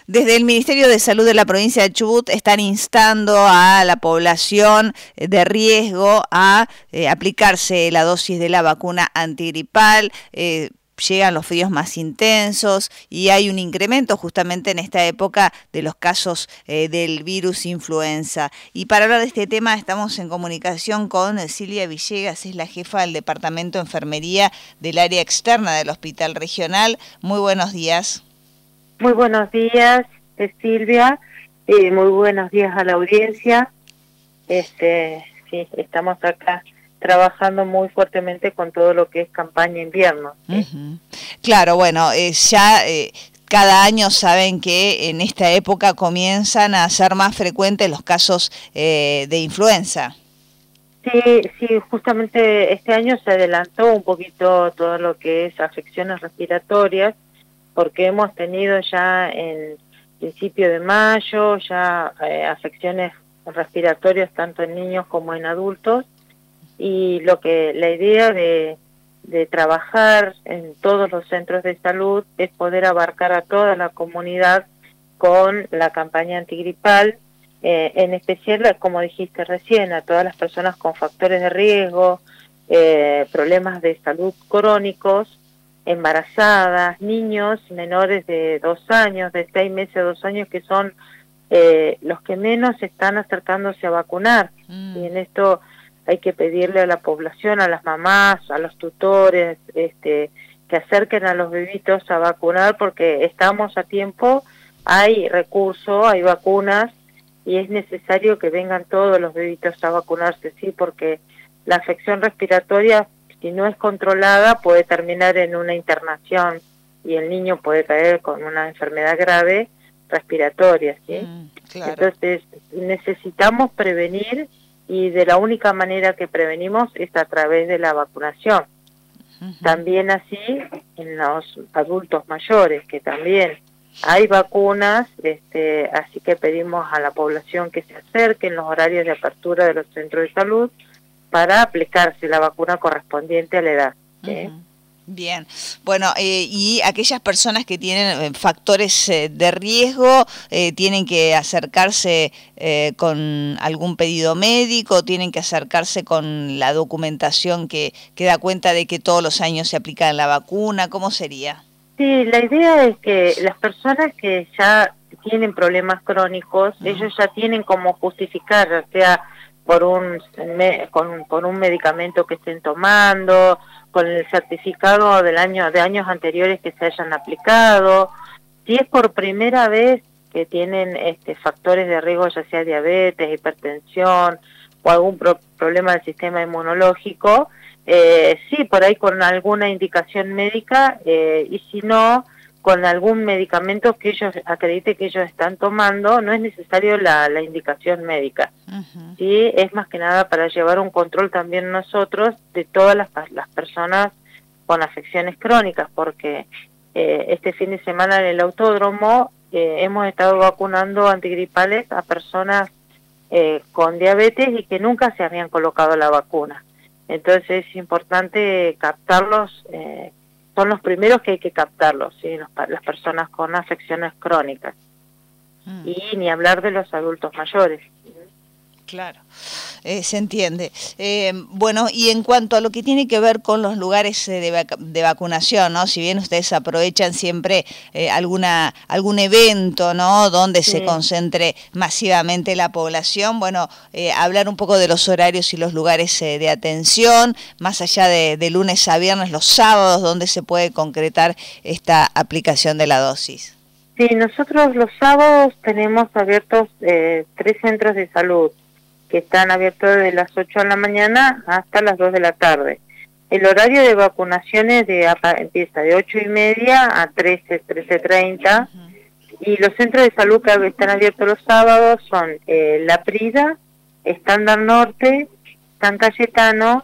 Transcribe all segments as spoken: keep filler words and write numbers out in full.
Desde el Ministerio de Salud de la provincia de Chubut están instando a la población de riesgo a eh, aplicarse la dosis de la vacuna antigripal. Eh, llegan los fríos más intensos y hay un incremento justamente en esta época de los casos eh, del virus influenza. Y para hablar de este tema estamos en comunicación con Silvia Villegas, es la jefa del Departamento de Enfermería del área externa del Hospital Regional. Muy buenos días. Muy buenos días, Silvia. Eh, muy buenos días a la audiencia. Este, sí, estamos acá trabajando muy fuertemente con todo lo que es campaña invierno. ¿Sí? Uh-huh. Claro, bueno, eh, ya eh, cada año saben que en esta época comienzan a ser más frecuentes los casos eh, de influenza. Sí, sí, justamente este año se adelantó un poquito todo lo que es afecciones respiratorias, porque hemos tenido ya en principio de mayo ya eh, afecciones respiratorias tanto en niños como en adultos, y lo que la idea de, de trabajar en todos los centros de salud es poder abarcar a toda la comunidad con la campaña antigripal, eh, en especial, como dijiste recién, a todas las personas con factores de riesgo, eh, problemas de salud crónicos, embarazadas, niños menores de dos años, de seis meses a dos años, que son eh, los que menos están acercándose a vacunar. Mm. Y en esto hay que pedirle a la población, a las mamás, a los tutores, este, que acerquen a los bebitos a vacunar, porque estamos a tiempo, hay recursos, hay vacunas, y es necesario que vengan todos los bebitos a vacunarse, sí, porque la afección respiratoria, si no es controlada, puede terminar en una internación y el niño puede caer con una enfermedad grave respiratoria, ¿sí? Mm, claro. Entonces, necesitamos prevenir, y de la única manera que prevenimos es a través de la vacunación. Uh-huh. También así en los adultos mayores, que también hay vacunas, este, así que pedimos a la población que se acerque en los horarios de apertura de los centros de salud para aplicarse la vacuna correspondiente a la edad. ¿Sí? Uh-huh. Bien, bueno, eh, y aquellas personas que tienen factores eh, de riesgo, eh, ¿tienen que acercarse eh, con algún pedido médico, tienen que acercarse con la documentación que, que da cuenta de que todos los años se aplica la vacuna? ¿Cómo sería? Sí, la idea es que las personas que ya tienen problemas crónicos, uh-huh, ellos ya tienen como justificar, ya sea por un, con, por un medicamento que estén tomando, con el certificado del año de años anteriores que se hayan aplicado. Si es por primera vez que tienen este factores de riesgo, ya sea diabetes, hipertensión o algún pro, problema del sistema inmunológico, eh, sí, por ahí con alguna indicación médica, eh, y si no, con algún medicamento que ellos acredite que ellos están tomando, no es necesario la, la indicación médica. Uh-huh. Sí, es más que nada para llevar un control también nosotros de todas las, las personas con afecciones crónicas, porque eh, este fin de semana en el autódromo eh, hemos estado vacunando antigripales a personas eh, con diabetes y que nunca se habían colocado la vacuna. Entonces es importante captarlos, eh, son los primeros que hay que captarlos, ¿sí? Los, las personas con afecciones crónicas. Mm. Y ni hablar de los adultos mayores. Claro, eh, se entiende. Eh, bueno, y en cuanto a lo que tiene que ver con los lugares eh, de, vac de vacunación, ¿no? Si bien ustedes aprovechan siempre eh, alguna algún evento, ¿no? Donde sí se concentre masivamente la población, bueno, eh, hablar un poco de los horarios y los lugares eh, de atención, más allá de, de lunes a viernes, los sábados, donde se puede concretar esta aplicación de la dosis. Sí, nosotros los sábados tenemos abiertos eh, tres centros de salud, que están abiertos desde las ocho de la mañana hasta las dos de la tarde. El horario de vacunaciones de, empieza de ocho y media a trece, trece treinta, uh-huh, y los centros de salud que están abiertos los sábados son eh, La Prida, Estándar Norte, San Cayetano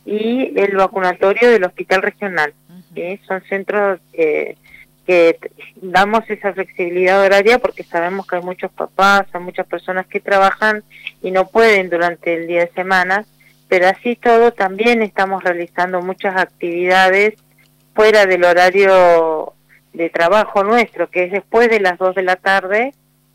y el vacunatorio del Hospital Regional. Uh-huh. ¿Sí? Son centros eh, que damos esa flexibilidad horaria porque sabemos que hay muchos papás, hay muchas personas que trabajan y no pueden durante el día de semana, pero así todo también estamos realizando muchas actividades fuera del horario de trabajo nuestro, que es después de las dos de la tarde,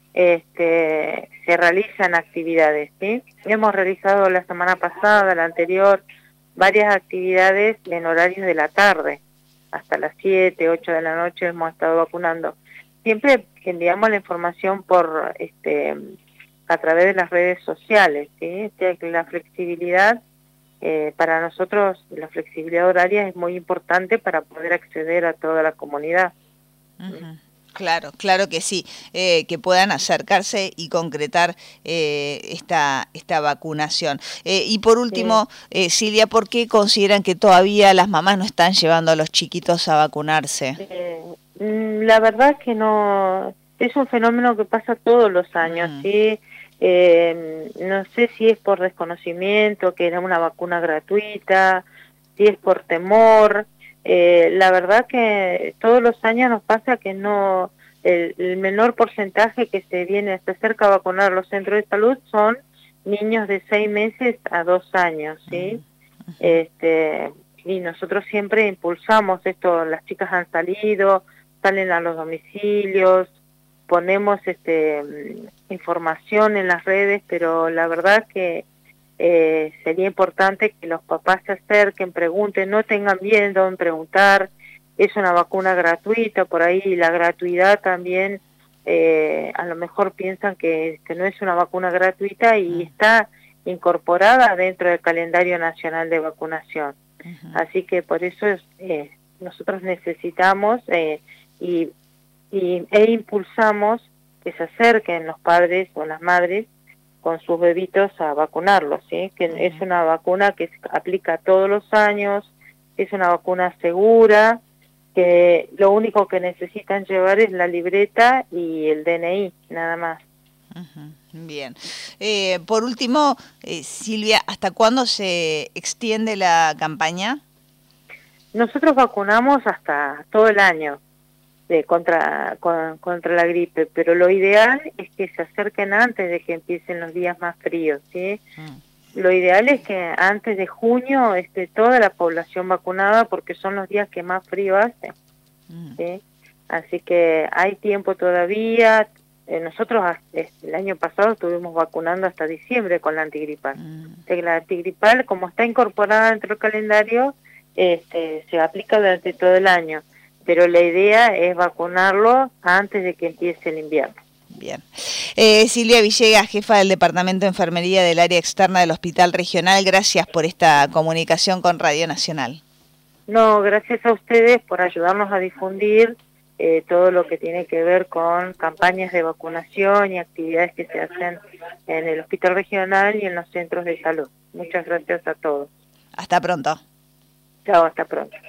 este, se realizan actividades, ¿sí? Hemos realizado la semana pasada, la anterior, varias actividades en horarios de la tarde, hasta las siete, ocho de la noche hemos estado vacunando. Siempre enviamos la información por este a través de las redes sociales, ¿sí? La flexibilidad, eh, para nosotros, la flexibilidad horaria es muy importante para poder acceder a toda la comunidad. Uh-huh. Claro, claro que sí, eh, que puedan acercarse y concretar eh, esta esta vacunación. Eh, y por último, sí. eh, Silvia, ¿por qué consideran que todavía las mamás no están llevando a los chiquitos a vacunarse? Eh, la verdad que no, es un fenómeno que pasa todos los años, mm. ¿sí? Eh, no sé si es por desconocimiento, que era una vacuna gratuita, si es por temor. Eh, la verdad que todos los años nos pasa que no, el, el menor porcentaje que se viene, se acerca a vacunar a los centros de salud son niños de seis meses a dos años, ¿sí? Uh-huh. Este, y nosotros siempre impulsamos esto, las chicas han salido, salen a los domicilios, ponemos este información en las redes, pero la verdad que Eh, sería importante que los papás se acerquen, pregunten, no tengan miedo en preguntar. Es una vacuna gratuita, por ahí la gratuidad también, eh, a lo mejor piensan que, que no es una vacuna gratuita y uh-huh. está incorporada dentro del calendario nacional de vacunación. Uh-huh. Así que por eso es, eh, nosotros necesitamos eh, y, y, e impulsamos que se acerquen los padres o las madres con sus bebitos a vacunarlos, ¿sí? Que uh-huh. es una vacuna que se aplica todos los años, es una vacuna segura, que lo único que necesitan llevar es la libreta y el D N I, nada más. Uh-huh. Bien. Eh, por último, eh, Silvia, ¿hasta cuándo se extiende la campaña? Nosotros vacunamos hasta todo el año. De contra con, contra la gripe, pero lo ideal es que se acerquen antes de que empiecen los días más fríos, ¿sí? Mm. Lo ideal es que antes de junio esté toda la población vacunada porque son los días que más frío hace, mm. ¿sí? Así que hay tiempo todavía. Eh, nosotros el año pasado estuvimos vacunando hasta diciembre con la antigripal. Mm. La antigripal, como está incorporada dentro del calendario, este, se aplica durante todo el año. Pero la idea es vacunarlo antes de que empiece el invierno. Bien. Eh, Silvia Villegas, jefa del Departamento de Enfermería del área externa del Hospital Regional, gracias por esta comunicación con Radio Nacional. No, gracias a ustedes por ayudarnos a difundir eh, todo lo que tiene que ver con campañas de vacunación y actividades que se hacen en el Hospital Regional y en los centros de salud. Muchas gracias a todos. Hasta pronto. Chao, hasta pronto.